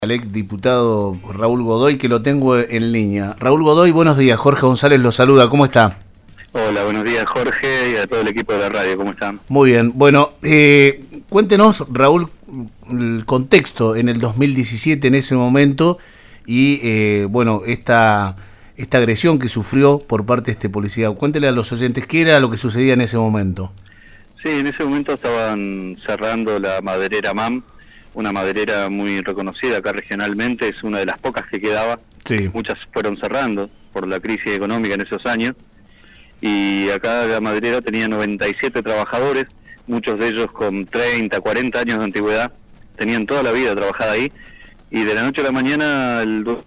Al ex diputado Raúl Godoy, que lo tengo en línea. Raúl Godoy, buenos días. Jorge González lo saluda. ¿Cómo está? Hola, buenos días Jorge y a todo el equipo de la radio. ¿Cómo están? Muy bien. Bueno, cuéntenos, Raúl, el contexto en el 2017, en ese momento, y bueno, esta agresión que sufrió por parte de este policía. Cuéntele a los oyentes qué era lo que sucedía en ese momento. Sí, en ese momento estaban cerrando la maderera MAM, una maderera muy reconocida acá regionalmente, es una de las pocas que quedaba. Sí. Muchas fueron cerrando por la crisis económica en esos años, y acá la maderera tenía 97 trabajadores, muchos de ellos con 30, 40 años de antigüedad, tenían toda la vida trabajada ahí, y de la noche a la mañana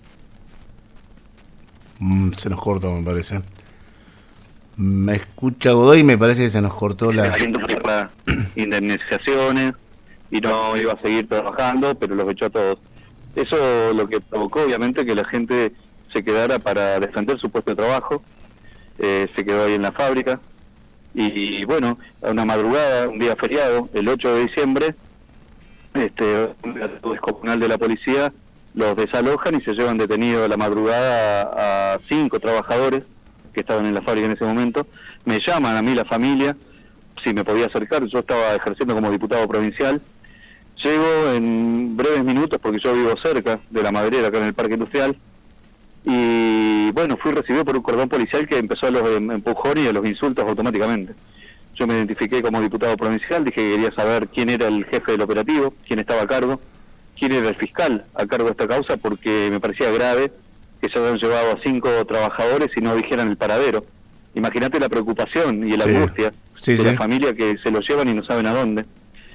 se nos cortó, me parece. Me escucha Godoy, me parece que se nos cortó la indemnizaciones y no iba a seguir trabajando, pero los echó a todos. Eso lo que provocó, obviamente, que la gente se quedara para defender su puesto de trabajo. Se quedó ahí en la fábrica. Y bueno, a una madrugada, un día feriado, el 8 de diciembre, un descomunal de la policía los desalojan y se llevan detenidos a la madrugada a 5 trabajadores que estaban en la fábrica en ese momento. Me llaman a mí la familia si me podía acercar. Yo estaba ejerciendo como diputado provincial. Llego en breves minutos porque yo vivo cerca de la maderera, acá en el Parque Industrial, y bueno, fui recibido por un cordón policial que empezó a los empujones y a los insultos automáticamente. Yo me identifiqué como diputado provincial, dije que quería saber quién era el jefe del operativo, quién estaba a cargo, quién era el fiscal a cargo de esta causa, porque me parecía grave que se habían llevado a 5 trabajadores y no dijeran el paradero. Imagínate la preocupación y la angustia de la familia que se lo llevan y no saben a dónde.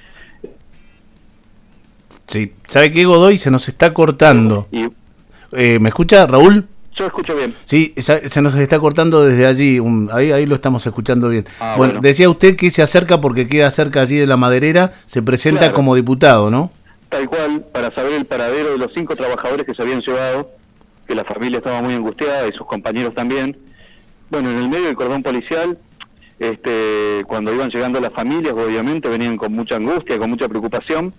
Sí, ¿sabe qué, Godoy? Se nos está cortando. ¿Me escucha, Raúl? Yo escucho bien. Sí, se nos está cortando desde allí, ahí lo estamos escuchando bien. Bueno, bueno, decía usted que se acerca porque queda cerca allí de la maderera, se presenta claro, como diputado, ¿no? Tal cual, para saber el paradero de los 5 trabajadores que se habían llevado, que la familia estaba muy angustiada y sus compañeros también. Bueno, en el medio del cordón policial, cuando iban llegando las familias, obviamente venían con mucha angustia, con mucha preocupación,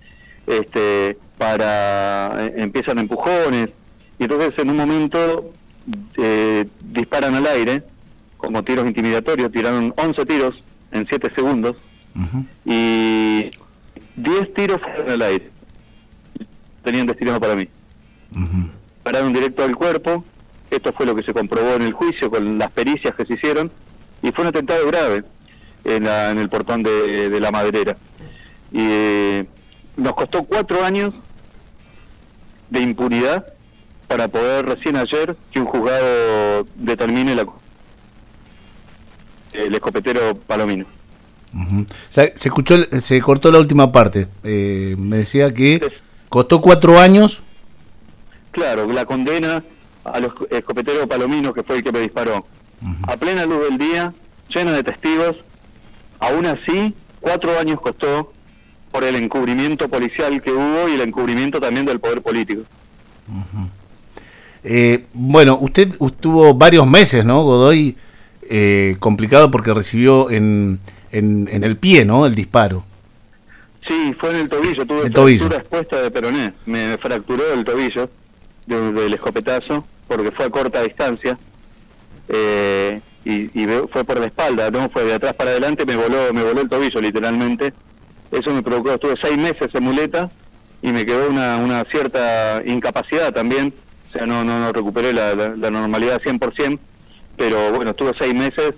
empiezan empujones, y entonces en un momento disparan al aire, como tiros intimidatorios, tiraron 11 tiros en 7 segundos, y 10 tiros fueron al aire, tenían destinado para mí. Pararon directo al cuerpo, esto fue lo que se comprobó en el juicio con las pericias que se hicieron, y fue un atentado grave en el portón de la maderera. Y nos costó 4 años de impunidad para poder recién ayer que un juzgado determine el escopetero Palomino. Se cortó la última parte. Me decía que costó 4 años. Claro, la condena a los escopeteros Palomino, que fue el que me disparó, a plena luz del día, lleno de testigos. Aún así, 4 años costó por el encubrimiento policial que hubo y el encubrimiento también del poder político. Bueno, usted estuvo varios meses, ¿no, Godoy? Complicado porque recibió en el pie, ¿no?, el disparo. Sí, fue en el tobillo, tuve fractura expuesta de peroné, me fracturó el tobillo del escopetazo, porque fue a corta distancia, y fue por la espalda, no fue de atrás para adelante, me voló el tobillo literalmente. Eso me provocó, estuve 6 meses en muleta y me quedó una cierta incapacidad también, o sea, no recuperé la normalidad 100%, pero bueno, estuve 6 meses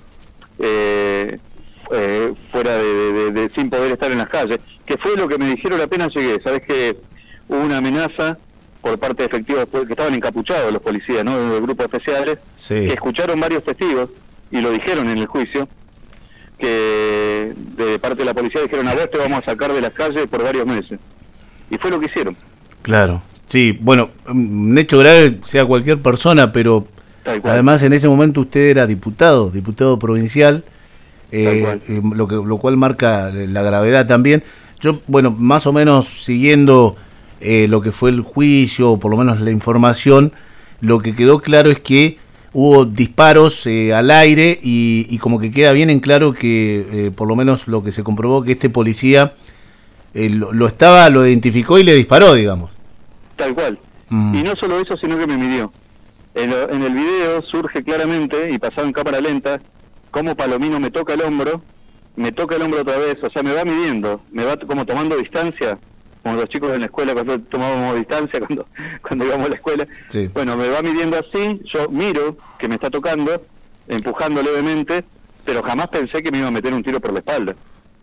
fuera de sin poder estar en las calles, que fue lo que me dijeron apenas llegué. Sabes que hubo una amenaza por parte de efectivos que estaban encapuchados los policías, ¿no?, de grupos especiales, que escucharon varios testigos y lo dijeron en el juicio, que de parte de la policía dijeron: a vos te vamos a sacar de las calles por varios meses, y fue lo que hicieron. Claro, sí, bueno, un hecho grave sea cualquier persona, pero además en ese momento usted era diputado provincial, lo cual marca la gravedad también. Yo, bueno, más o menos siguiendo lo que fue el juicio, o por lo menos la información, lo que quedó claro es que hubo disparos al aire y como que queda bien en claro que, por lo menos lo que se comprobó, que este policía lo identificó y le disparó, digamos. Tal cual. Y no solo eso, sino que me midió. En el video surge claramente, y pasado en cámara lenta, cómo Palomino me toca el hombro otra vez, o sea, me va midiendo, me va como tomando distancia, como los chicos en la escuela cuando tomábamos distancia cuando íbamos a la escuela. Sí. Bueno, me va midiendo así, yo miro que me está tocando, empujando levemente, pero jamás pensé que me iba a meter un tiro por la espalda.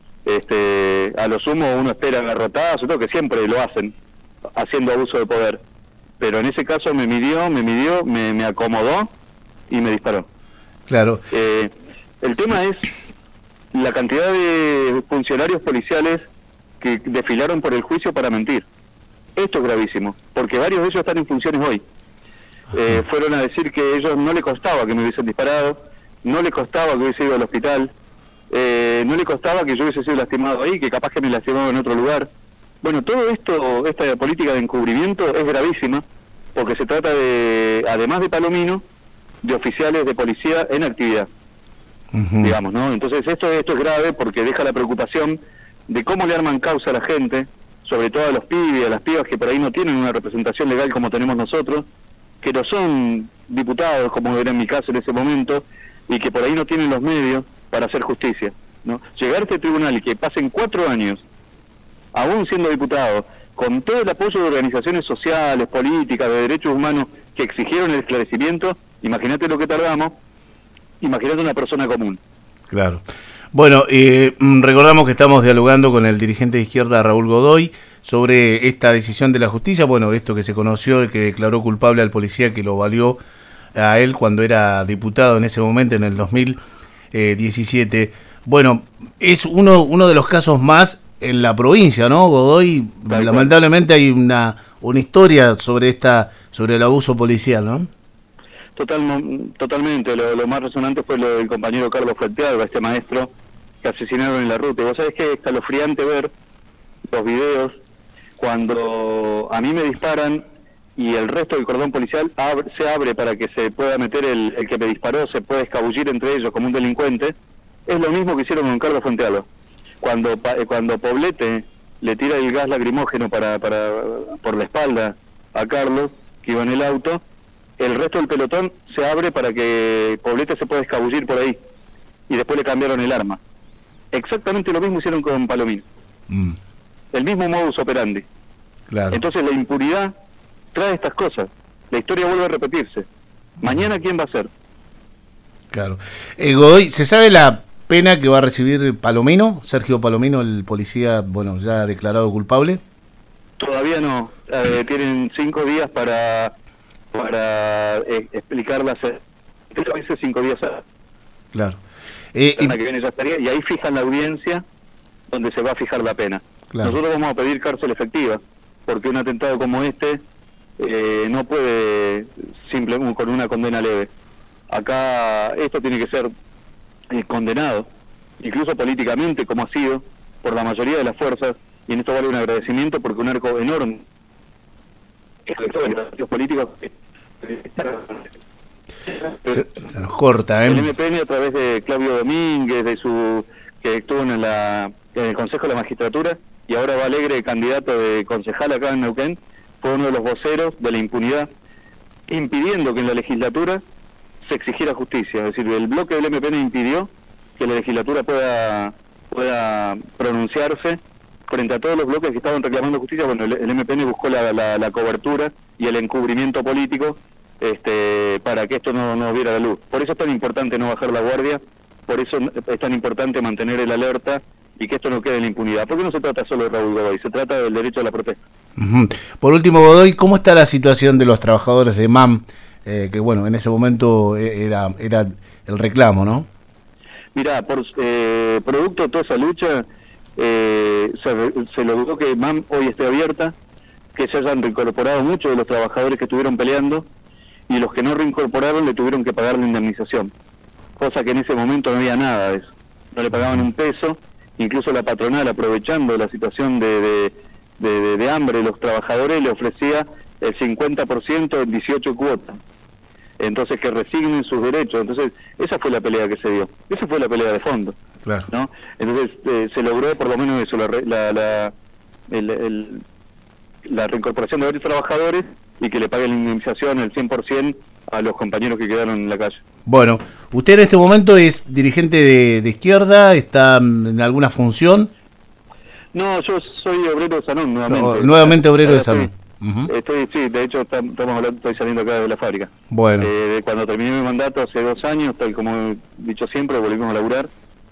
A lo sumo uno espera garrotadas, que siempre lo hacen, haciendo abuso de poder. Pero en ese caso me midió, me acomodó y me disparó. Claro. El tema es la cantidad de funcionarios policiales que desfilaron por el juicio para mentir. Esto es gravísimo, porque varios de ellos están en funciones hoy. Fueron a decir que a ellos no les costaba que me hubiesen disparado, no les costaba que hubiese ido al hospital, no les costaba que yo hubiese sido lastimado ahí, que capaz que me lastimaba en otro lugar. Bueno, todo esto, esta política de encubrimiento es gravísima, porque se trata de, además de Palomino, de oficiales de policía en actividad, digamos, ¿no? Entonces esto es grave porque deja la preocupación de cómo le arman causa a la gente, sobre todo a los pibes, a las pibas que por ahí no tienen una representación legal como tenemos nosotros, que no son diputados, como era en mi caso en ese momento, y que por ahí no tienen los medios para hacer justicia, ¿no? Llegar a este tribunal y que pasen 4 años aún siendo diputado, con todo el apoyo de organizaciones sociales, políticas, de derechos humanos que exigieron el esclarecimiento, imagínate lo que tardamos, imagínate una persona común. Claro. Bueno, recordamos que estamos dialogando con el dirigente de izquierda Raúl Godoy sobre esta decisión de la justicia, bueno, esto que se conoció de que declaró culpable al policía que lo valió a él cuando era diputado en ese momento, en el 2017. Bueno, es uno de los casos más en la provincia, ¿no, Godoy? Lamentablemente hay una historia sobre el abuso policial, ¿no? Totalmente. Lo más resonante fue lo del compañero Carlos Fuentealba, este maestro que asesinaron en la ruta. Y vos sabés que es escalofriante ver los videos cuando a mí me disparan y el resto del cordón policial se abre para que se pueda meter el que me disparó, se puede escabullir entre ellos como un delincuente. Es lo mismo que hicieron con Carlos Fuentealba. Cuando Poblete le tira el gas lacrimógeno por la espalda a Carlos, que iba en el auto, el resto del pelotón se abre para que Poblete se pueda escabullir por ahí. Y después le cambiaron el arma. Exactamente lo mismo hicieron con Palomino. El mismo modus operandi. Claro. Entonces la impunidad trae estas cosas. La historia vuelve a repetirse. Mañana, ¿quién va a ser? Claro. Godoy, ¿se sabe la pena que va a recibir Palomino, Sergio Palomino, el policía, bueno, ya declarado culpable? Todavía no. Tienen 5 días para explicarlas. 5 días. Claro. Que viene ya estaría, y ahí fijan la audiencia donde se va a fijar la pena. Claro. Nosotros vamos a pedir cárcel efectiva, porque un atentado como este no puede simplemente con una condena leve. Acá esto tiene que ser condenado, incluso políticamente, como ha sido por la mayoría de las fuerzas, y en esto vale un agradecimiento porque un arco enorme los políticos se nos corta, el MPN a través de Claudio Domínguez, que estuvo en el Consejo de la Magistratura y ahora va alegre candidato de concejal acá en Neuquén, fue uno de los voceros de la impunidad, impidiendo que en la legislatura se exigiera justicia. Es decir, el bloque del MPN impidió que la legislatura pueda pronunciarse frente a todos los bloques que estaban reclamando justicia. Bueno, el MPN buscó la cobertura y el encubrimiento político para que esto no viera la luz. Por eso es tan importante no bajar la guardia, por eso es tan importante mantener el alerta y que esto no quede en la impunidad. Porque no se trata solo de Raúl Godoy, se trata del derecho a la protesta. Por último, Godoy, ¿cómo está la situación de los trabajadores de MAM? Que bueno, en ese momento era el reclamo, ¿no? Mirá, producto de toda esa lucha, se logró que MAM hoy esté abierta, que se hayan reincorporado muchos de los trabajadores que estuvieron peleando, y los que no reincorporaron le tuvieron que pagar la indemnización, cosa que en ese momento no había nada de eso, no le pagaban un peso. Incluso la patronal, aprovechando la situación de hambre de los trabajadores, le ofrecía el 50% en 18 cuotas. Entonces, que resignen sus derechos. Entonces, esa fue la pelea que se dio. Esa fue la pelea de fondo. Claro. ¿No? Entonces, se logró por lo menos eso, la reincorporación de varios trabajadores y que le pague la indemnización el 100% a los compañeros que quedaron en la calle. Bueno, ¿usted en este momento es dirigente de izquierda? ¿Está en alguna función? No, yo soy obrero de Sanón nuevamente. No, nuevamente obrero de Sanón. Sí, de hecho estamos hablando, estoy saliendo acá de la fábrica. Bueno. Cuando terminé mi mandato hace 2 años, tal como he dicho siempre, volvimos a laburar.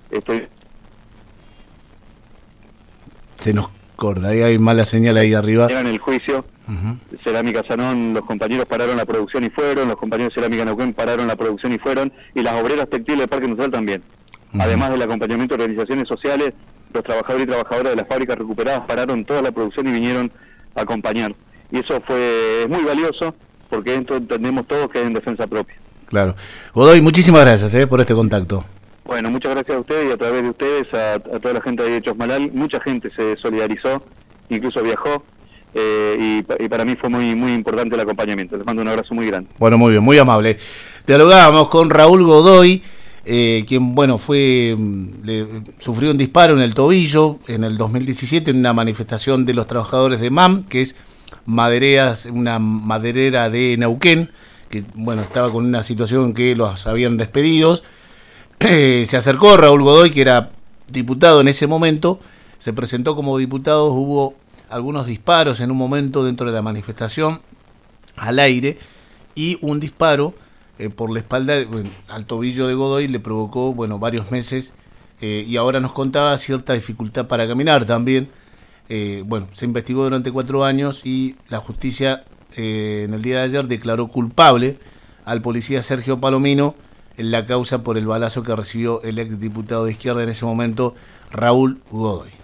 Se nos corta, ahí hay mala señal ahí arriba. En el juicio, Cerámica Sanón, los compañeros pararon la producción y fueron, los compañeros de Cerámica Neuquén pararon la producción y fueron, y las obreras textiles del Parque Industrial también. Además del acompañamiento de organizaciones sociales, los trabajadores y trabajadoras de las fábricas recuperadas pararon toda la producción y vinieron a acompañar. Y eso fue muy valioso, porque esto entendemos todos que es en defensa propia. Claro. Godoy, muchísimas gracias por este contacto. Bueno, muchas gracias a ustedes y a través de ustedes, a toda la gente de Chosmalal. Mucha gente se solidarizó, incluso viajó, y para mí fue muy importante el acompañamiento. Les mando un abrazo muy grande. Bueno, muy bien, muy amable. Dialogábamos con Raúl Godoy, quien, bueno, sufrió un disparo en el tobillo en el 2017 en una manifestación de los trabajadores de MAM, que es una maderera de Neuquén, que, bueno, estaba con una situación que los habían despedidos. Se acercó Raúl Godoy, que era diputado en ese momento, se presentó como diputado, hubo algunos disparos en un momento dentro de la manifestación al aire, y un disparo por la espalda al tobillo de Godoy le provocó, bueno, varios meses, y ahora nos contaba cierta dificultad para caminar también. Bueno, se investigó durante 4 años y la justicia en el día de ayer declaró culpable al policía Sergio Palomino en la causa por el balazo que recibió el exdiputado de izquierda en ese momento, Raúl Godoy.